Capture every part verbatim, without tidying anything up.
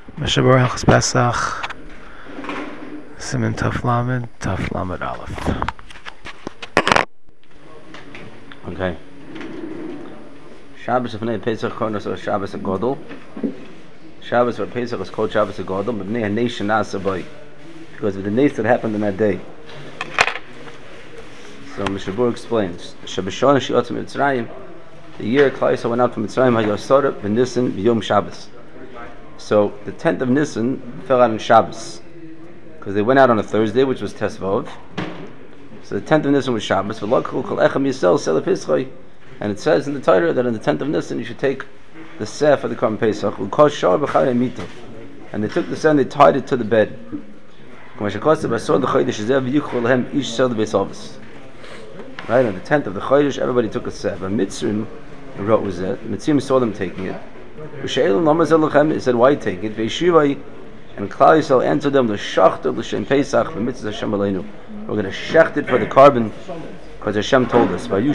Mishabur Hilchos Pesach, Siman Taf Lamed, Taf Lamed Aleph. Okay. Shabbos of Pesach Konos or Shabbos of Godel. Shabbos for Pesach is called Shabbos of Godel, but Bnei Nation Nasabai, because of the nace that happened in that day. So Mishabur explains: Shabbashon Shiatzim Mitzrayim, the year Klal Yisrael went out from Mitzrayim, Hayasara B'Nisan B'Yom Shabbos. So the tenth of Nisan fell out on Shabbos, because they went out on a Thursday, which was Tesvav. So the tenth of Nisan was Shabbos. And it says in the Torah that on the tenth of Nisan you should take the seh for the Korban Pesach. And they took the seh and they tied it to the bed. Right, on the tenth of the Chodesh, everybody took a seh. But Mitzrim wrote was that Mitzrim saw them taking it. He said, why you take it? And Klal Yisrael answered them, L'shem Pesach, v'mitzvah Hashem aleinu. We're going to shecht it for the carbon, because Hashem told us. And the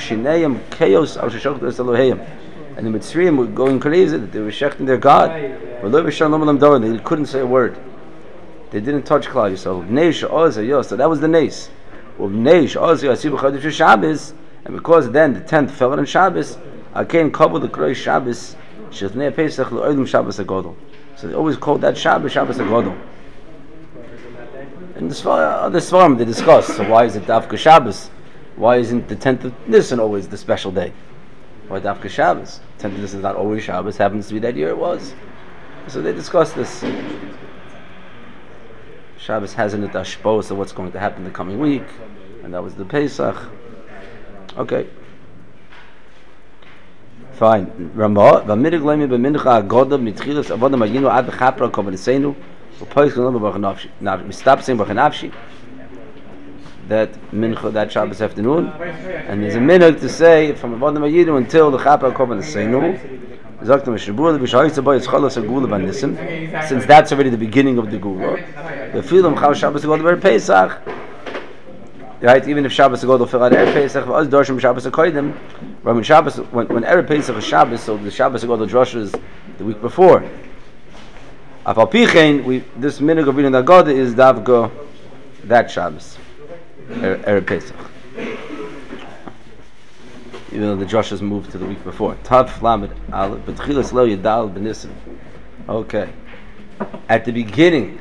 Mitzrayim were going crazy that they were shechting their God. They couldn't say a word. They didn't touch Klal Yisrael. So that was the nace. And because then the tenth fell on Shabbos, I came couple the Kroy Shabbos, Shetnei Pesach L'Olim Shabbos HaGodol. So they always called that Shabbos Shabbos HaGodol. And the other Svarim they discuss. So why is it Dafka Shabbos? Why isn't the tenth of Nisan always the special day? Why Dafka Shabbos? tenth of Nisan is not always Shabbos. Happens to be that year it was. So they discuss this. Shabbos has in it ashpos of what's going to happen the coming week, and that was the Pesach. Okay. Fine. Ramah, v'mirig leimi b'mincha agodav mitchilas avodim ayinu ad v'chapra kovanesenu v'pois g'nom b'chanavshi. Now, we stop saying b'chanavshi, that mincha, that Shabbos afternoon, and there's a minhag to say from avodim ayinu until the chapra kovanesenu. Since that's already the beginning of the Gula, the film how Shabbos go to Pesach, right? Even if Shabbos go to Erev Pesach, us Dorshim Shabbos Koydim, when Shabbos, when when Erev Pesach is Shabbos, so the Shabbos go to Drosh is the week before. Afal Pichein, we this minhag of reading the God is Davgo that Shabbos, Erev Pesach. Even though the Josh has moved to the week before. Tav Lamed Aleph B'tchilas Lo Yadal B'Nisan. Okay. At the beginning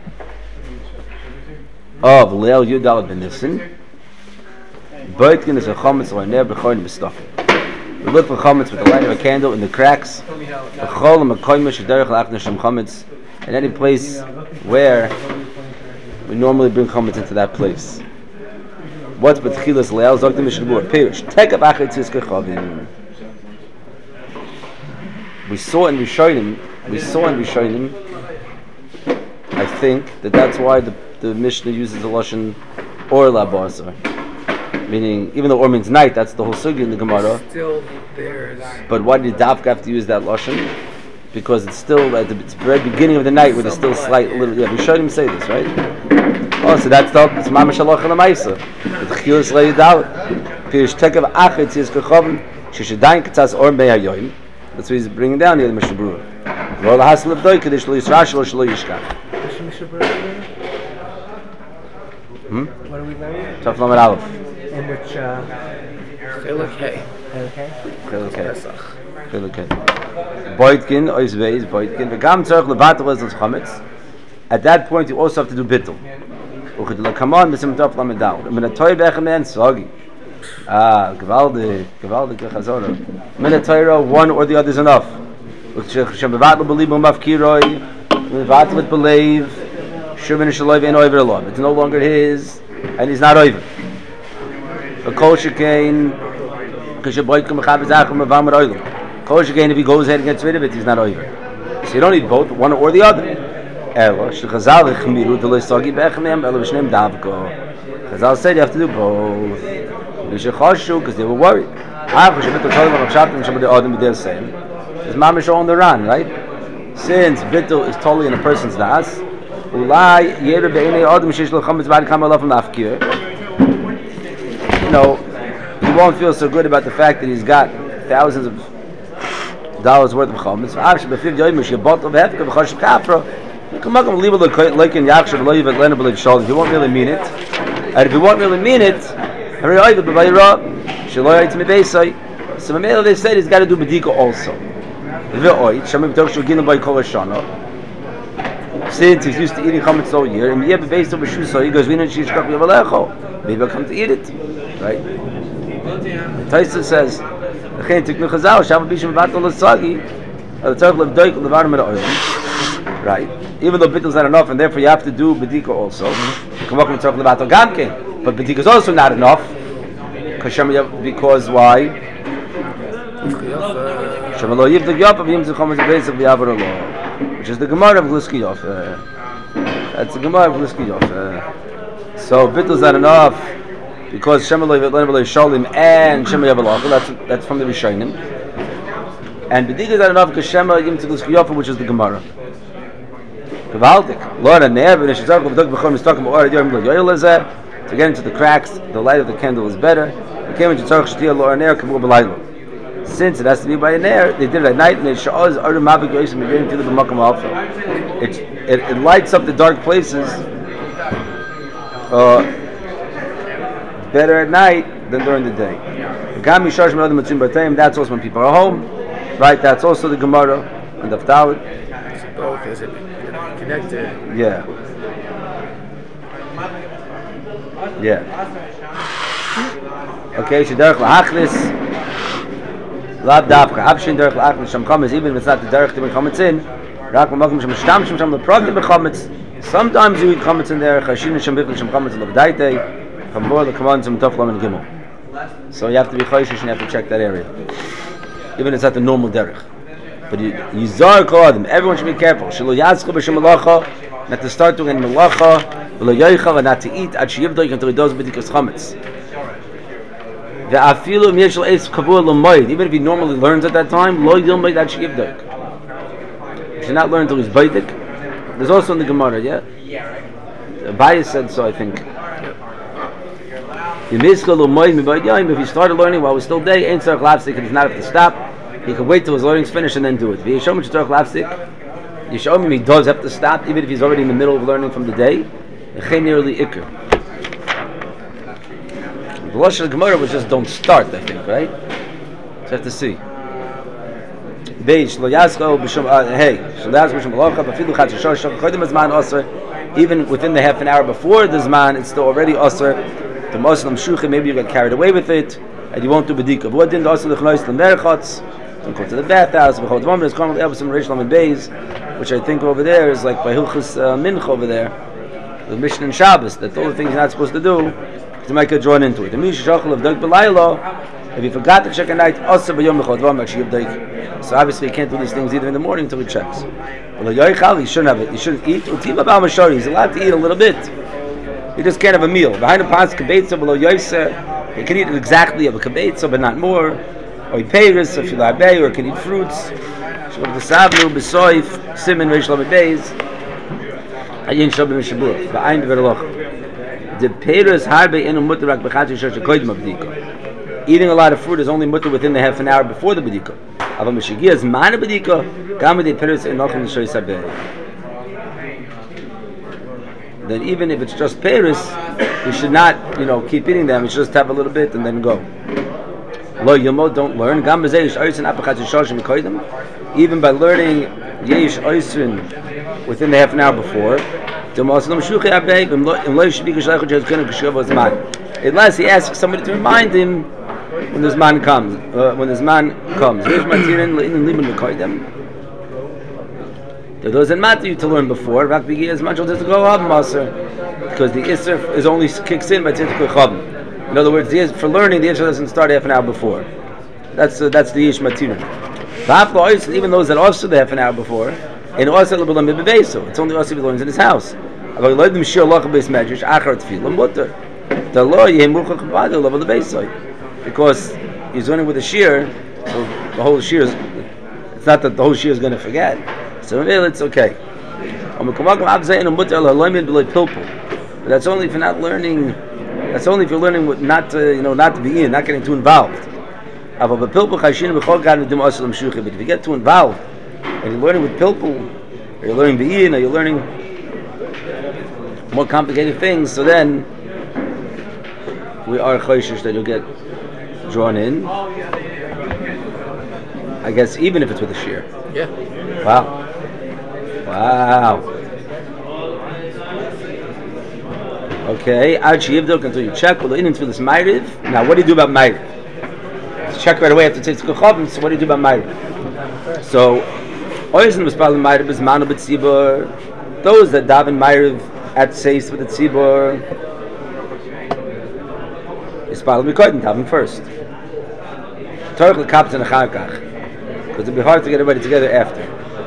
of Leil Yudal B'Nisan, Boitkin is a chametz or never b'choin b'stafim. We look for chametz with the light of a candle in the cracks. B'chol ha'makoyim sh'derech la'achna shem chametz. In any place where we normally bring chametz into that place. What's b'tchilas leil? Zok the Mishnah Pirish. Take up achitzis kechavim. We saw in Rishonim. We saw in Rishonim. I think that that's why the the Mishnah uses the lashon or labasar, meaning even though or means night, that's the whole sugi in the Gemara. Still there's. But why did Dafka have to use that lashon? Because it's still at the very beginning of the night where there's still slight little. Yeah, Rishonim say this, right? Oh, so that's the it's mamash halacha l'maisa. The chilas le'yidal. Pirish tekav achetz is kechavim sheshadayin katzas or me'hayoyim. That's what he's bringing down here in the Mishnah Berurah. V'ol hasel l'vdoi kadesh lo yisrash lo shlo yishkach. Hmm? What are we learning? Taf Lamed Aleph. In which uh Chiluk Hay. Chiluk Hay. Chiluk Hay. Boitkin ois veis boitkin v'gam tzarich levatel es chametz. At that point you also have to do bittul. Uchid l'kamon b'sim Taf Lamed Aleph. Min ha'toy b'echamen sogi. Ah, gewaldig, gewaldig chazorah. Min ha'toyra, one or the other is enough. Uchid l'shem bevatel b'libum mafkiroi. Bevatel it believe. It's no longer his, and he's not over. A kol shekain, kol shekain, if he goes ahead and gets rid of it, he's not over. So you don't need both, one or the other. Chazal said you have to do both. Because they were worried. His mom is on the run, right? Since bittul is totally in a person's das, you know, he won't feel so good about the fact that he's got thousands of dollars worth of chametz. Come on, leave it like in Yakshav, leave it Lena believe Shalom. If you won't really mean it, and if you won't really mean it, every either by Ra, Shalom to me Beisai. So Mamela they said he's got to do Bedika also. Ve'oid, Shamim Torch Gilin by Kol Shana. Since he's used to eating chametz all year, and Yeb based on B'shu, so he goes, we know she's got Yavalecho. Maybe I'll come to eat it, right? Taisa says, "Achein tiknu chazal, Shabbat bishim batal l'sagi, the tzarich levdoik levarim at oil." Right. Even though bittul is not enough, and therefore you have to do bedika also. Come up and talk about gamke, but bedika is also not enough. Because why? Shemalo yivdik yop of yim zichom is the base of Yavar Allah, which is the Gemara of Gluskiyov. That's the Gemara of Gluskiyov. So bittul is not enough because Shemalo yivdik Shalim and Shema Yavar. That's that's from the Rishonim. And bedika is not enough because Shema yim Gluskiyov, which is the Gemara. Gewaltig. Lord and Nev and Shizar Gavdok Bechor Mistakim Or Yom Yoel is that to get into the cracks, the light of the candle is better. It came into Tzarech Shtia Lord and Nev Kamur B'Laylo. Since it has to be by a Nev, they did it at night and they Sha'oz Arum Mabik Yosim Yom to the B'Makam Alpha. It it it lights up the dark places uh, better at night than during the day. Gam Yishash Merad Matzim B'Tayim. That's also when people are home, right? That's also the Gemara and the Talmud. Both is it connected? Yeah. Yeah. Okay, Shederach La'achlis Lab Davka Abshin Derech La'achlis Sham Chametz, even if it's not the Derech to be Chametz in, Rak Makom Sham Shtam Sham Sham Leprogim B'Chametz. Sometimes you eat Chametz in there, Chashin Sham Bichl Sham Chametz Lav Daitei, Chambor L'Kaman Sham Tov Lam and Gimel. So you have to be Chayshish and you have to check that area. Even if it's not the normal Derech. But Yizar Kodim, everyone should be careful. Shelo Yazcha B'Shem Malacha, not to start doing Malacha, V'lo Yoichal, and not to eat, Ad Sheyivdoik, until he does B'dikas Chametz. Ve'afilu M'yeshel Eis Kavur L'moid, even if he normally learns at that time, Lo Yilmoid Ad Sheyivdoik. He should not learn until he's Baidik. There's also in the Gemara, yeah? Abaye said so, I think. If he started learning while it was still day, Ein Tzarech Lafsik, and he's not have to stop. He can wait till his learning's finished and then do it. You show him he does have to stop, even if he's already in the middle of learning from the day. The Lashon of Gemara was just don't start, I think, right? So you have to see. Even within the half an hour before the Zman, it's still already Asr. The Muslim Shuchim, maybe you got carried away with it, and you won't do B'dika. But what didn't the Asr L'chnois L'merchatz? Don't go to the bathhouse. Which I think over there is like by Hilchus uh, Mincha over there, the Mishnah and Shabbos, that all the things you're not supposed to do, because you might get drawn into it. If you forgot to check at night, so obviously you can't do these things either in the morning until he checks. He shouldn't have it. He shouldn't eat. He's allowed to eat a little bit. He just can't have a meal. Behind the pants, kabetza below yoyser. He can eat exactly of a kabetza, but not more. Or he payers, if you like, or can eat fruits. The sablu, besoif, simon, reish lamed beis. Ayin shabim shabur. Ba'ayin beverloch. The payers harbe inu mutarak b'chati shosh koydem b'dika. Eating a lot of fruit is only mutter within the half an hour before the b'dika. Ava mishigiyah is mana b'dika. Gama de payers enochim l'shoy sabeh. Then even if it's just payers, you should not, you know, keep eating them. You should just have a little bit and then go. Lo yomo, don't learn. Gam b'zeish oisin apachat shoshim koydem. Even by learning Yesh Oisrin within the half an hour before, unless he asks somebody to remind him when this man comes. Uh, when this man comes, it doesn't matter you to learn before. As much as go up, because the Isser is only kicks in by Tzitzik. In other words, the for learning, the Isser doesn't start half an hour before. That's uh, that's the Yesh Matirin. Even those that also the half an hour before, and also it's only also if he learns in his house. The law because he's learning with a shear, so the whole shear is, it's not that the whole shear is going to forget. So it's okay. But that's only if you're not learning. That's only if you're learning with not to, you know, not to be in, not getting too involved. But if you get too involved and you're learning with pilpul, or you're learning Be'in, or you're learning more complicated things, so then we are choishish that you'll get drawn in. I guess even if it's with a shear. Yeah. Wow. Wow. Okay, Archie Yivdok until you check. Well, the Indian this Ma'ariv. Now, what do you do about Ma'ariv? Check right away after Tzitz Kuchavim. So, what do you do about Ma'ariv? So, Oizen was probably Ma'ariv is Manu B'Tzibur. Those that daven Ma'ariv at Seis with the Tzibur is probably Mikodim, daven first. Torach l'kapz and acharkach. Because it'd be hard to get everybody together after.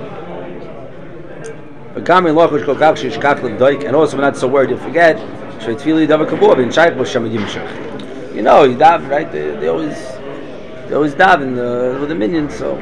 But Gami Lochush Kokach Shishkach L'Vdoik, and also we're not so worried you'll forget. Shveitfili Davar Kabur bin Shaykh B'Shem Yimshach. You know, you daven, right? They, they always, they always daven uh, with the minions, so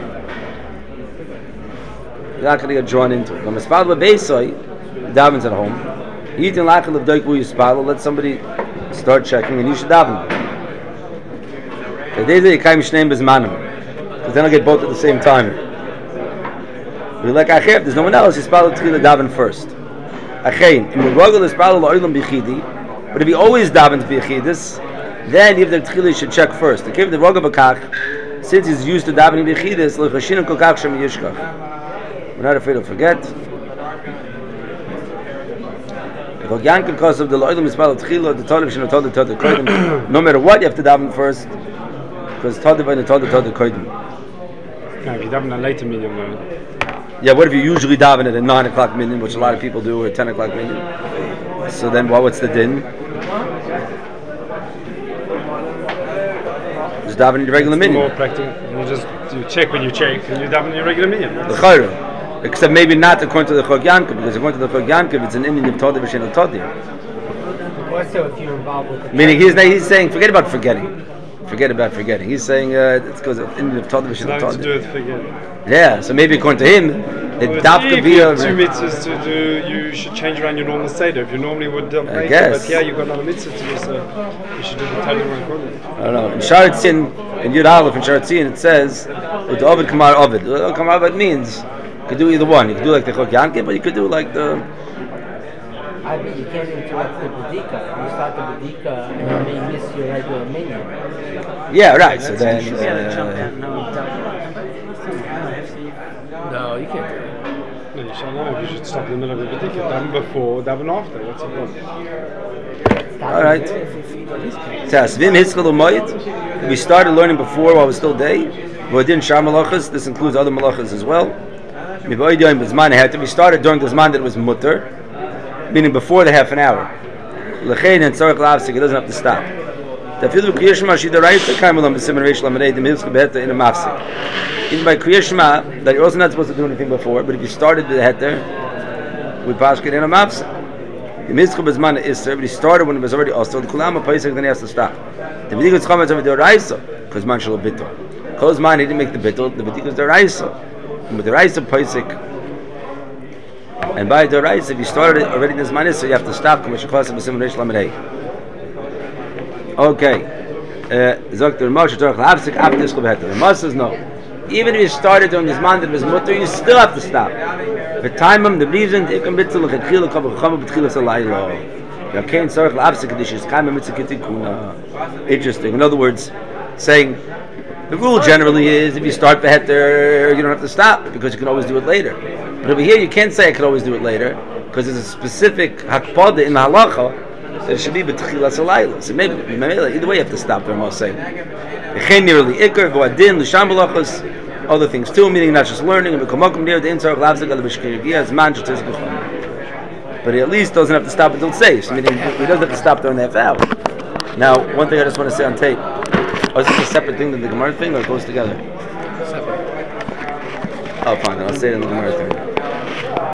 you're not going to get drawn into it. But Mispal B'Beisoi, davens at home. Eating Lachel L'Vdoik Wu Yispal. Let somebody start checking, and you should daven. The days that you kaim shneim bezmanim, because then I'll get both at the same time. We're like Achev, there's no one else. Yispal T'chila daven first. Achein, in the Rogel Yispal L'Oilam B'Chidi, but if he always davens B'Chidis, then if the T'chila should check first. The Kev the Rogel B'Kach, since he's used to davening B'Chidis, L'Chashin Kokach Shem Yishkach. We're not afraid to forget. If Yankel because of the L'Oilam Yispal T'chila, the Tolib Shem Tolib Tolib Kodim, no matter what, you have to daven first, because Tolib and Tolib Tolib Kodim. No, if you daven a later medium, though. Yeah, what if you usually daven at a nine o'clock minyan, which a lot of people do, or a ten o'clock minyan? So then, well, what's the din? Just daven in your regular minyan. More practical. You just you check when you check, and you daven in your regular minyan. The chayra, except maybe not according to the Chog Yankov, because according to the Chog Yankov, it's an Indian of Todi v'shen Todi. Also, if you're involved with the Meaning, he's he's saying, forget about forgetting. Forget about forgetting. He's saying uh, it's because of Indian of Todi v'shen Nothing to do Todi. with forgetting. Yeah, so maybe according to him, the daf could be a. Two mitzvahs to do, you should change around your normal seder. If you normally would do later, guess. but yeah, you've got another mitzvah to do, so you should do the Tanya one accordingly. I don't know. In Sharatzin, in Yud Aleph, in Sharatzin, it says, "Ut Ovid Kamar Ovid." What Kamar Ovid means, you could do either one. You could do like the Chok Yankim, but you could do like the. I mean, you can't interrupt the Badika. You start the Badika and you may miss your regular minion. Yeah, right. So then. Uh, No, you can't do that. No, you shall know. You should stop in the middle of the Badika. Daven before, daven after. What's the problem? all right. Tess, Vim Hitzchel U'Moed. We started learning before while it was still day. V'odin Shar Malachas. This includes other Malachas as well. We started during the Zman that it was mutter, meaning before the half an hour. L'chein and tzarich l'avsik, it doesn't have to stop. Tafilu Kriyas Shema Shidaraita Karmelam B'Simen Reish Lamanei D'Milzka B'Heta in a mafsik. Even by Kriyas Shema, that you're also not supposed to do anything before, but if you started with the heter, we pass it in a mafsik. The Mizchah B'Zman is but he started when it was already also. The Kulama Paisik, then he has to stop. The B'Dikos Chametz of the Oraisa, because man shall bittul. Close man, he didn't make the bittul. The B'Dikos the Oraisa, and with the Oraisa Paisik. And by the Oraisa, if you started it already in this man, so you have to stop. Okay. Zok the Moshe Torach L'Avsik after this Chubheter. The Moshe says no. Even if you started during this man that was mutter, you still have to stop. The time the reason it can be to look at Chiluk of Chama B'Tchilas Alaylo. You can't Torach L'Avsik Kedishis Kaima Mitzvah Kitikuna. Interesting. In other words, saying the rule generally is if you start the heter, you don't have to stop because you can always do it later. But over here, you can't say I can always do it later because there's a specific hakpada in the halacha that it should be b'tchilas halayla. So maybe either way, you have to stop. They're all saying other things too, meaning not just learning. But he at least doesn't have to stop until safe. Meaning he doesn't have to stop during the half hour. Now, one thing I just want to say on tape. Oh, is this a separate thing than the Gemara thing, or it goes together? Separate. Oh, fine. I'll say it in the Gemara thing.